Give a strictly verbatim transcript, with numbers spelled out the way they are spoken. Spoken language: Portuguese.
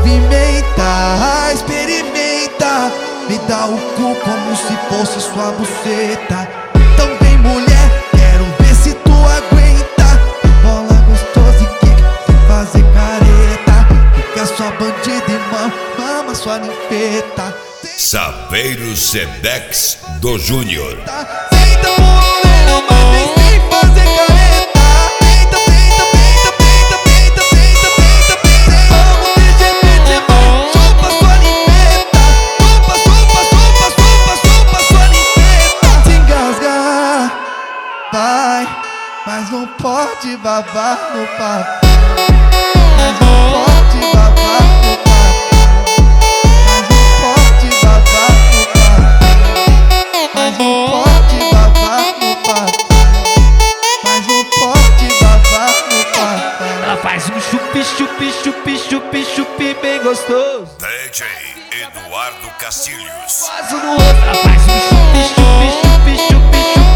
movimenta, experimenta, me dá o cu como se fosse sua buceta. Então vem mulher, quero ver se tu aguenta. Bola gostosa e quica, sem fazer careta. Fica sua bandida e mama, mama sua ninfeta. Saveiro Sedex do Júnior. Senta mulher, uma vez sem fazer careta. Peita, peita, peita, peita, peita, peita, peita, peita. Vamos T G P T, vai, chupa sua ninfeta. Chupa, chupa, chupa, chupa, chupa sua ninfeta. Se engasgar, vai, mas não pode babar no papo. Mas não pode babar no papo. Mas não pode babar no papo. Mas não pode babar no papo. Mas não pode babar no papo. Ela faz um chupi, chupi, chupi, chupi, chupi bem gostoso. D J Eduardo Castilhos. Faz um no outro. Ela faz um chupi, chupi, chupi, chupi, chupi